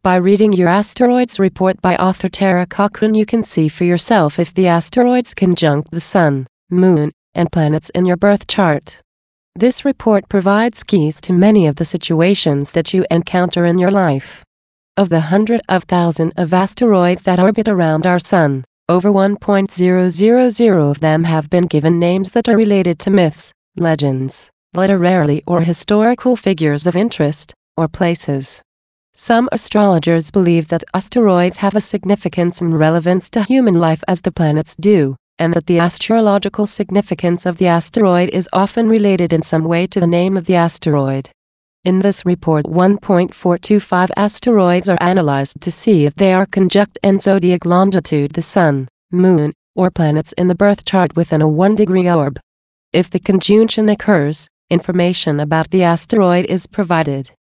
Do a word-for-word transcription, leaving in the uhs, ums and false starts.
By reading your asteroids report by author Tara Cochrane, you can see for yourself if the asteroids conjunct the Sun, Moon, and planets in your birth chart. This report provides keys to many of the situations that you encounter in your life. Of the hundred of thousands of asteroids that orbit around our Sun, over one point zero zero zero of them have been given names that are related to myths, legends, literary or historical figures of interest, or places. Some astrologers believe that asteroids have a significance and relevance to human life as the planets do, and that the astrological significance of the asteroid is often related in some way to the name of the asteroid. In this report, one point four two five asteroids are analyzed to see if they are conjunct in zodiac longitude the Sun, Moon, or planets in the birth chart within a one degree orb. If the conjunction occurs, information about the asteroid is provided.